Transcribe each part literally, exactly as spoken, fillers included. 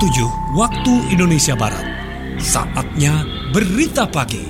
tujuh waktu Indonesia Barat. Saatnya Berita Pagi.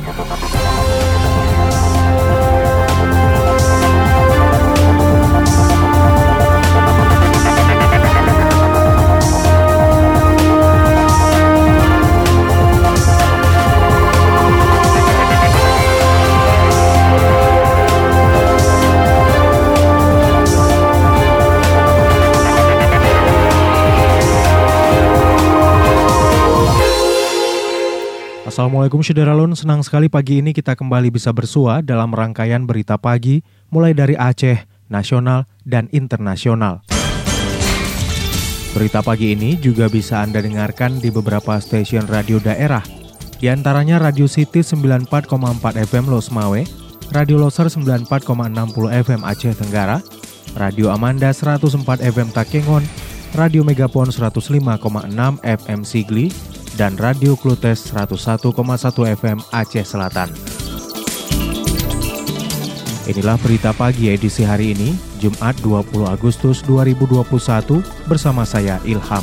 Assalamualaikum Syederalun, senang sekali pagi ini kita kembali bisa bersua dalam rangkaian berita pagi mulai dari Aceh, nasional, dan internasional. Berita pagi ini juga bisa Anda dengarkan di beberapa stasiun radio daerah, di antaranya Radio City sembilan puluh empat koma empat F M Los Mawe, Radio Loser sembilan puluh empat koma enam puluh F M Aceh Tenggara, Radio Amanda seratus empat F M Takengon, Radio Megapon seratus lima koma enam F M Sigli, dan Radio Klutes seratus satu koma satu F M Aceh Selatan. Inilah berita pagi edisi hari ini, Jumat dua puluh Agustus dua ribu dua puluh satu, bersama saya Ilham.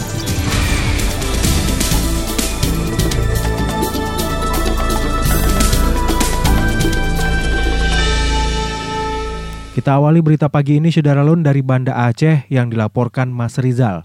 Kita awali berita pagi ini Syederalun dari Banda Aceh yang dilaporkan Mas Rizal.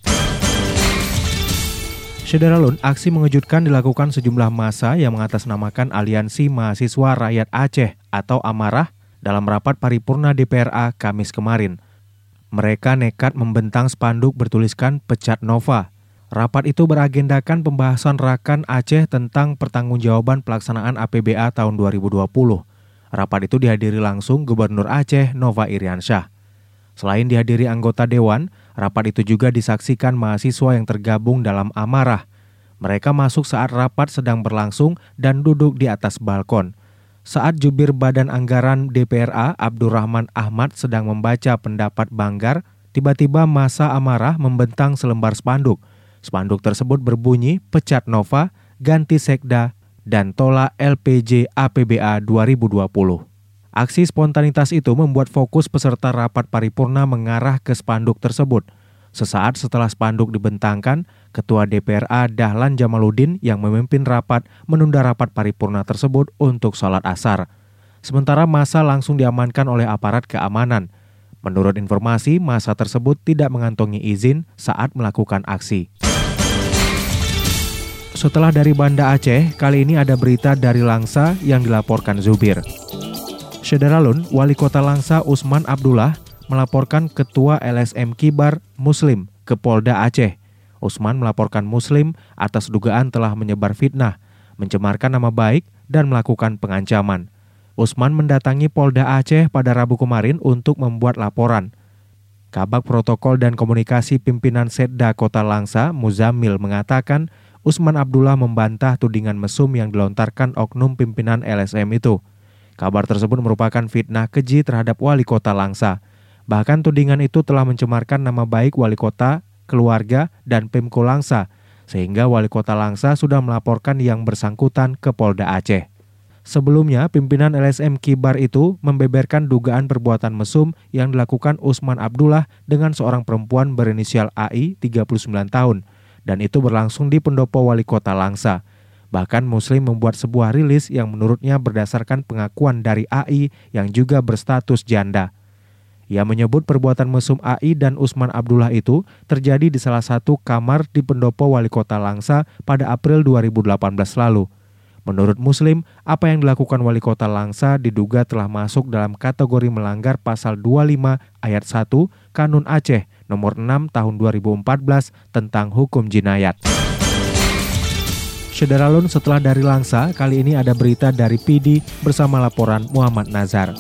Syederalun, aksi mengejutkan dilakukan sejumlah massa yang mengatasnamakan Aliansi Mahasiswa Rakyat Aceh atau Amarah dalam rapat paripurna D P R A Kamis kemarin. Mereka nekat membentang spanduk bertuliskan Pecat Nova. Rapat itu beragendakan pembahasan Rakan Aceh tentang pertanggungjawaban pelaksanaan A P B A tahun dua ribu dua puluh. Rapat itu dihadiri langsung Gubernur Aceh Nova Iriansyah. Selain dihadiri anggota Dewan, rapat itu juga disaksikan mahasiswa yang tergabung dalam Amarah. Mereka masuk saat rapat sedang berlangsung dan duduk di atas balkon. Saat jubir Badan Anggaran D P R A Abdurrahman Ahmad sedang membaca pendapat Banggar, tiba-tiba massa Amarah membentang selembar spanduk. Spanduk tersebut berbunyi Pecat Nova, ganti Sekda, dan tolak L P J A P B A dua ribu dua puluh. Aksi spontanitas itu membuat fokus peserta rapat paripurna mengarah ke spanduk tersebut. Sesaat setelah spanduk dibentangkan, Ketua D P R A Dahlan Jamaluddin yang memimpin rapat menunda rapat paripurna tersebut untuk sholat asar. Sementara massa langsung diamankan oleh aparat keamanan. Menurut informasi, massa tersebut tidak mengantongi izin saat melakukan aksi. Setelah dari Banda Aceh, kali ini ada berita dari Langsa yang dilaporkan Zubir. Syederalun, Wali Kota Langsa Usman Abdullah melaporkan Ketua L S M Kibar Muslim ke Polda Aceh. Usman melaporkan Muslim atas dugaan telah menyebar fitnah, mencemarkan nama baik, dan melakukan pengancaman. Usman mendatangi Polda Aceh pada Rabu kemarin untuk membuat laporan. Kabag Protokol dan Komunikasi Pimpinan Setda Kota Langsa, Muzamil, mengatakan Usman Abdullah membantah tudingan mesum yang dilontarkan oknum pimpinan L S M itu. Kabar tersebut merupakan fitnah keji terhadap Wali Kota Langsa. Bahkan tudingan itu telah mencemarkan nama baik Wali Kota, keluarga, dan Pemko Langsa, sehingga Wali Kota Langsa sudah melaporkan yang bersangkutan ke Polda Aceh. Sebelumnya, pimpinan L S M Kibar itu membeberkan dugaan perbuatan mesum yang dilakukan Usman Abdullah dengan seorang perempuan berinisial A I, tiga puluh sembilan tahun, dan itu berlangsung di pendopo Wali Kota Langsa. Bahkan Muslim membuat sebuah rilis yang menurutnya berdasarkan pengakuan dari A I yang juga berstatus janda. Ia menyebut perbuatan mesum A I dan Usman Abdullah itu terjadi di salah satu kamar di pendopo Wali Kota Langsa pada April dua ribu delapan belas lalu. Menurut Muslim, apa yang dilakukan Wali Kota Langsa diduga telah masuk dalam kategori melanggar pasal dua puluh lima ayat satu Kanun Aceh nomor enam tahun dua ribu empat belas tentang hukum jinayat. Syederalun, setelah dari Langsa, kali ini ada berita dari P D bersama laporan Muhammad Nazar.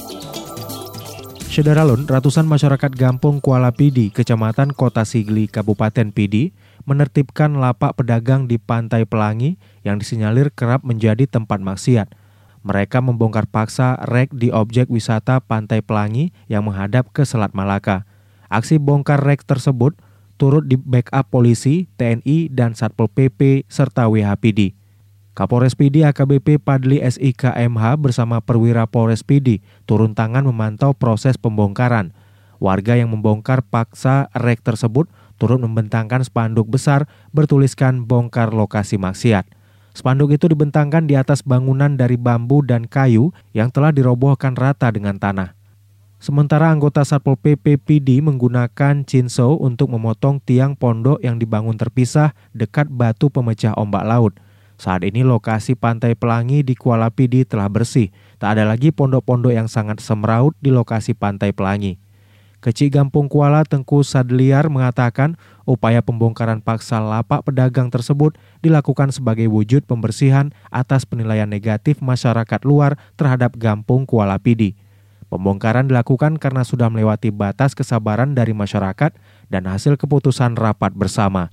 Syederalun, ratusan masyarakat Gampung Kuala Pidi, Kecamatan Kota Sigli, Kabupaten Pidi, menertibkan lapak pedagang di Pantai Pelangi yang disinyalir kerap menjadi tempat maksiat. Mereka membongkar paksa rek di objek wisata Pantai Pelangi yang menghadap ke Selat Malaka. Aksi bongkar rek tersebut turut di backup polisi, T N I, dan Satpol P P serta W H P D. Kapolres P D A K B P Padli S I K M H bersama perwira Polres P D turun tangan memantau proses pembongkaran. Warga yang membongkar paksa rek tersebut turut membentangkan spanduk besar bertuliskan bongkar lokasi maksiat. Spanduk itu dibentangkan di atas bangunan dari bambu dan kayu yang telah dirobohkan rata dengan tanah. Sementara anggota Satpol P P P D menggunakan chainsaw untuk memotong tiang pondok yang dibangun terpisah dekat batu pemecah ombak laut. Saat ini lokasi Pantai Pelangi di Kuala P D telah bersih. Tak ada lagi pondok-pondok yang sangat semraut di lokasi Pantai Pelangi. Kecil Gampung Kuala Tengku Sadliar mengatakan upaya pembongkaran paksa lapak pedagang tersebut dilakukan sebagai wujud pembersihan atas penilaian negatif masyarakat luar terhadap Gampung Kuala P D. Pembongkaran dilakukan karena sudah melewati batas kesabaran dari masyarakat dan hasil keputusan rapat bersama.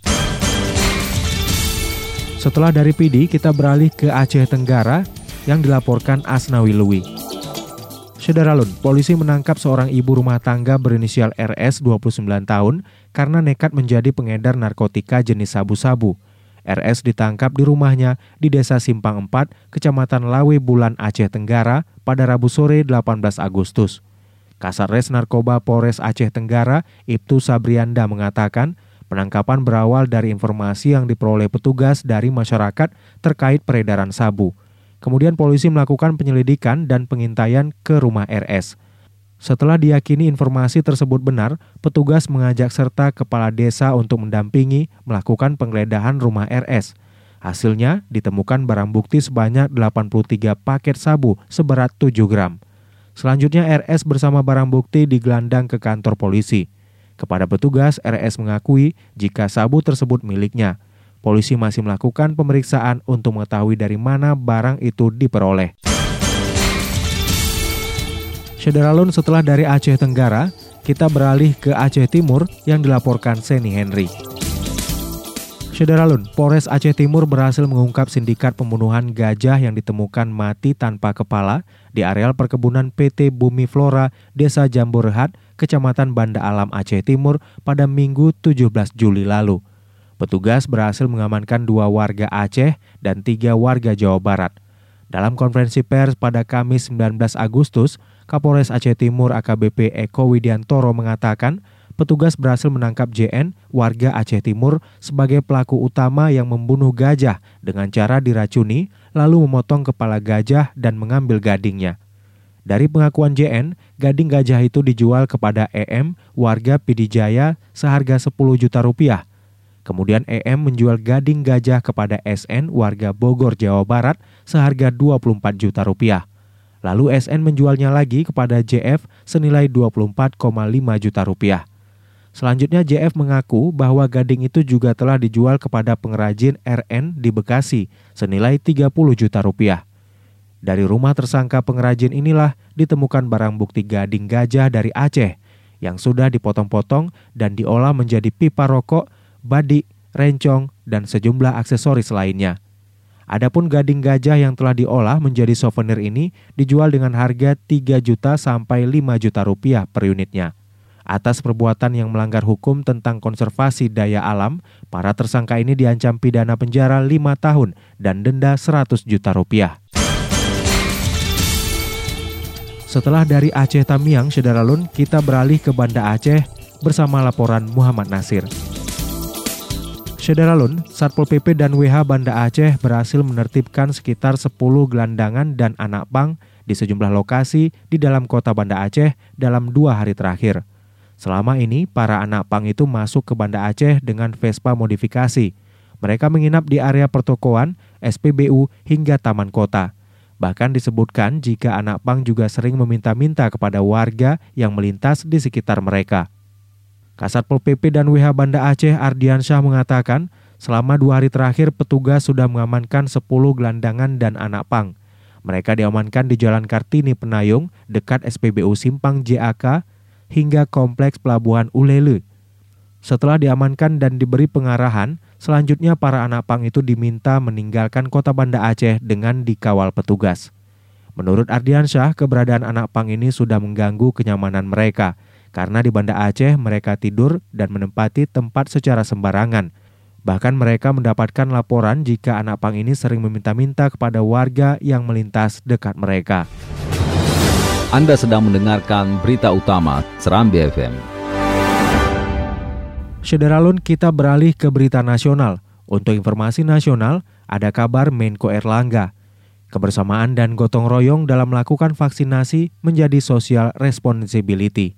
Setelah dari P D, kita beralih ke Aceh Tenggara yang dilaporkan Asnawi Lui. Syederalun, polisi menangkap seorang ibu rumah tangga berinisial R S dua puluh sembilan tahun karena nekat menjadi pengedar narkotika jenis sabu-sabu. R S ditangkap di rumahnya di Desa Simpang empat, Kecamatan Lawe Bulan, Aceh Tenggara pada Rabu sore delapan belas Agustus. Kasatres Narkoba Polres Aceh Tenggara, Ibtu Sabrianda mengatakan, penangkapan berawal dari informasi yang diperoleh petugas dari masyarakat terkait peredaran sabu. Kemudian polisi melakukan penyelidikan dan pengintaian ke rumah R S. Setelah diyakini informasi tersebut benar, petugas mengajak serta kepala desa untuk mendampingi melakukan penggeledahan rumah R S. Hasilnya ditemukan barang bukti sebanyak delapan puluh tiga paket sabu seberat tujuh gram. Selanjutnya R S bersama barang bukti digelandang ke kantor polisi. Kepada petugas, R S mengakui jika sabu tersebut miliknya. Polisi masih melakukan pemeriksaan untuk mengetahui dari mana barang itu diperoleh. Syederalun, setelah dari Aceh Tenggara, kita beralih ke Aceh Timur yang dilaporkan Seni Henry. Syederalun, Polres Aceh Timur berhasil mengungkap sindikat pembunuhan gajah yang ditemukan mati tanpa kepala di areal perkebunan P T Bumi Flora, Desa Jambu Rehat, Kecamatan Banda Alam, Aceh Timur pada Minggu tujuh belas Juli lalu. Petugas berhasil mengamankan dua warga Aceh dan tiga warga Jawa Barat. Dalam konferensi pers pada Kamis sembilan belas Agustus, Kapolres Aceh Timur A K B P Eko Widiantoro mengatakan petugas berhasil menangkap J N, warga Aceh Timur, sebagai pelaku utama yang membunuh gajah dengan cara diracuni, lalu memotong kepala gajah dan mengambil gadingnya. Dari pengakuan J N, gading gajah itu dijual kepada E M, warga Pidijaya, seharga sepuluh juta rupiah. Kemudian E M menjual gading gajah kepada S N, warga Bogor, Jawa Barat, seharga dua puluh empat juta rupiah. Lalu S N menjualnya lagi kepada J F senilai dua puluh empat koma lima juta rupiah. Selanjutnya J F mengaku bahwa gading itu juga telah dijual kepada pengrajin R N di Bekasi senilai tiga puluh juta rupiah. Dari rumah tersangka pengrajin inilah ditemukan barang bukti gading gajah dari Aceh yang sudah dipotong-potong dan diolah menjadi pipa rokok, badik, rencong, dan sejumlah aksesoris lainnya. Adapun gading gajah yang telah diolah menjadi souvenir ini dijual dengan harga tiga juta sampai lima juta rupiah per unitnya. Atas perbuatan yang melanggar hukum tentang konservasi daya alam, para tersangka ini diancam pidana penjara lima tahun dan denda seratus juta rupiah. Setelah dari Aceh Tamiang, Syederalun, kita beralih ke Banda Aceh bersama laporan Muhammad Nasir. Syederalun, Satpol P P dan W H Banda Aceh berhasil menertibkan sekitar sepuluh gelandangan dan anak pang di sejumlah lokasi di dalam kota Banda Aceh dalam dua hari terakhir. Selama ini, para anak pang itu masuk ke Banda Aceh dengan Vespa modifikasi. Mereka menginap di area pertokoan, S P B U, hingga taman kota. Bahkan disebutkan jika anak pang juga sering meminta-minta kepada warga yang melintas di sekitar mereka. Kasatpol P P dan W H Banda Aceh Ardiansyah mengatakan, selama dua hari terakhir petugas sudah mengamankan sepuluh gelandangan dan anak pang. Mereka diamankan di Jalan Kartini Penayung, dekat S P B U Simpang J A K, hingga Kompleks Pelabuhan Ulele. Setelah diamankan dan diberi pengarahan, selanjutnya para anak pang itu diminta meninggalkan kota Banda Aceh dengan dikawal petugas. Menurut Ardiansyah, keberadaan anak pang ini sudah mengganggu kenyamanan mereka, karena di Banda Aceh mereka tidur dan menempati tempat secara sembarangan. Bahkan mereka mendapatkan laporan jika anak pang ini sering meminta-minta kepada warga yang melintas dekat mereka. Anda sedang mendengarkan berita utama Serambi F M. Sederalun, kita beralih ke berita nasional. Untuk informasi nasional, ada kabar Menko Erlangga. Kebersamaan dan gotong royong dalam melakukan vaksinasi menjadi social responsibility.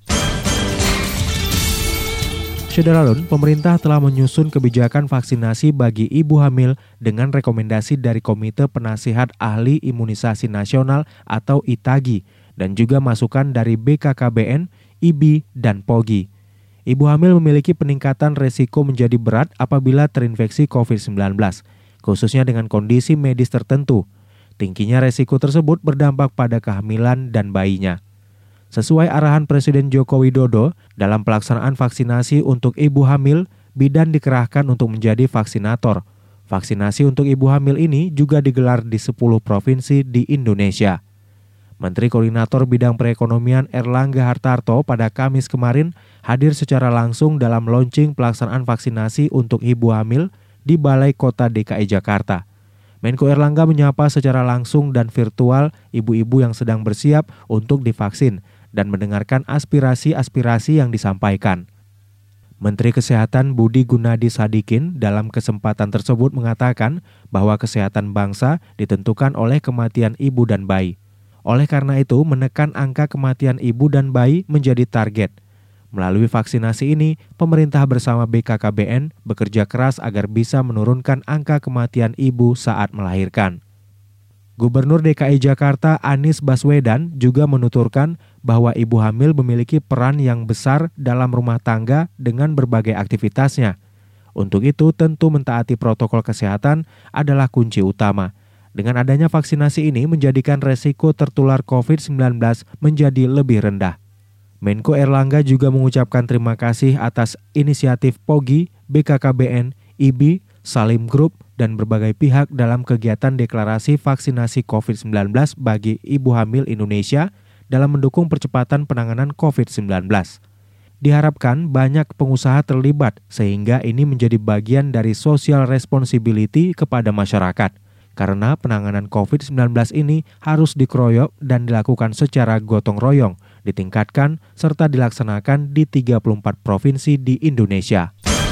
Sederalun, pemerintah telah menyusun kebijakan vaksinasi bagi ibu hamil dengan rekomendasi dari Komite Penasihat Ahli Imunisasi Nasional atau I T A G I dan juga masukan dari B K K B N, I B I, dan P O G I. Ibu hamil memiliki peningkatan resiko menjadi berat apabila terinfeksi covid sembilan belas, khususnya dengan kondisi medis tertentu. Tingginya resiko tersebut berdampak pada kehamilan dan bayinya. Sesuai arahan Presiden Joko Widodo, dalam pelaksanaan vaksinasi untuk ibu hamil, bidan dikerahkan untuk menjadi vaksinator. Vaksinasi untuk ibu hamil ini juga digelar di sepuluh provinsi di Indonesia. Menteri Koordinator Bidang Perekonomian Erlangga Hartarto pada Kamis kemarin hadir secara langsung dalam launching pelaksanaan vaksinasi untuk ibu hamil di Balai Kota D K I Jakarta. Menko Erlangga menyapa secara langsung dan virtual ibu-ibu yang sedang bersiap untuk divaksin dan mendengarkan aspirasi-aspirasi yang disampaikan. Menteri Kesehatan Budi Gunadi Sadikin dalam kesempatan tersebut mengatakan bahwa kesehatan bangsa ditentukan oleh kematian ibu dan bayi. Oleh karena itu, menekan angka kematian ibu dan bayi menjadi target. Melalui vaksinasi ini, pemerintah bersama B K K B N bekerja keras agar bisa menurunkan angka kematian ibu saat melahirkan. Gubernur D K I Jakarta Anies Baswedan juga menuturkan bahwa ibu hamil memiliki peran yang besar dalam rumah tangga dengan berbagai aktivitasnya. Untuk itu, tentu mentaati protokol kesehatan adalah kunci utama. Dengan adanya vaksinasi ini menjadikan resiko tertular covid sembilan belas menjadi lebih rendah. Menko Erlangga juga mengucapkan terima kasih atas inisiatif P O G I, B K K B N, I B I, Salim Group, dan berbagai pihak dalam kegiatan deklarasi vaksinasi covid sembilan belas bagi ibu hamil Indonesia dalam mendukung percepatan penanganan covid sembilan belas. Diharapkan banyak pengusaha terlibat sehingga ini menjadi bagian dari social responsibility kepada masyarakat. Karena penanganan covid sembilan belas ini harus dikeroyok dan dilakukan secara gotong royong, ditingkatkan serta dilaksanakan di tiga puluh empat provinsi di Indonesia.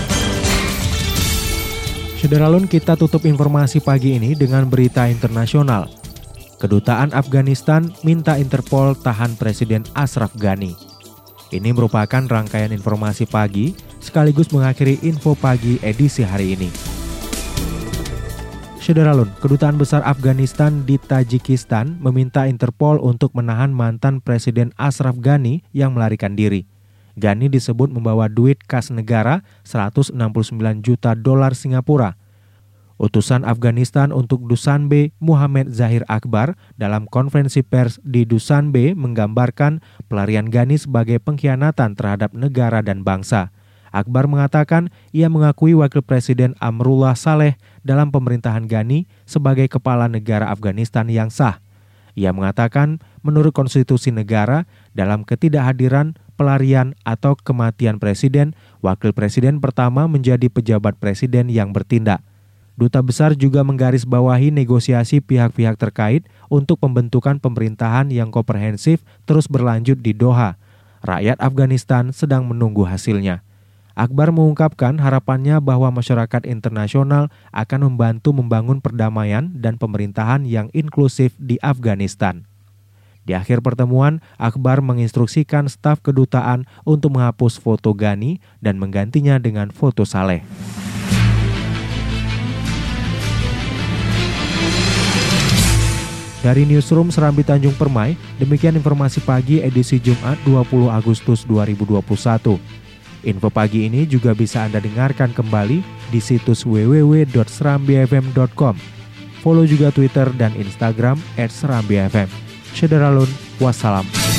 Sederalun, kita tutup informasi pagi ini dengan berita internasional. Kedutaan Afghanistan minta Interpol tahan Presiden Ashraf Ghani. Ini merupakan rangkaian informasi pagi sekaligus mengakhiri info pagi edisi hari ini. Sederalun, Kedutaan Besar Afghanistan di Tajikistan meminta Interpol untuk menahan mantan Presiden Ashraf Ghani yang melarikan diri. Ghani disebut membawa duit kas negara seratus enam puluh sembilan juta dolar Singapura. Utusan Afghanistan untuk Dushanbe, Muhammad Zahir Akbar, dalam konferensi pers di Dushanbe menggambarkan pelarian Ghani sebagai pengkhianatan terhadap negara dan bangsa. Akbar mengatakan ia mengakui Wakil Presiden Amrullah Saleh dalam pemerintahan Ghani sebagai kepala negara Afghanistan yang sah. Ia mengatakan menurut konstitusi negara, dalam ketidakhadiran, pelarian, atau kematian presiden, wakil presiden pertama menjadi pejabat presiden yang bertindak. Duta Besar juga menggarisbawahi negosiasi pihak-pihak terkait untuk pembentukan pemerintahan yang komprehensif terus berlanjut di Doha. Rakyat Afghanistan sedang menunggu hasilnya. Akbar mengungkapkan harapannya bahwa masyarakat internasional akan membantu membangun perdamaian dan pemerintahan yang inklusif di Afghanistan. Di akhir pertemuan, Akbar menginstruksikan staf kedutaan untuk menghapus foto Ghani dan menggantinya dengan foto Saleh. Dari Newsroom Serambi Tanjung Permai, demikian informasi pagi edisi Jumat dua puluh Agustus dua ribu dua puluh satu. Info pagi ini juga bisa Anda dengarkan kembali di situs w w w dot serambi f m dot com. Follow juga Twitter dan Instagram et serambi f m. Sederalun, wassalam.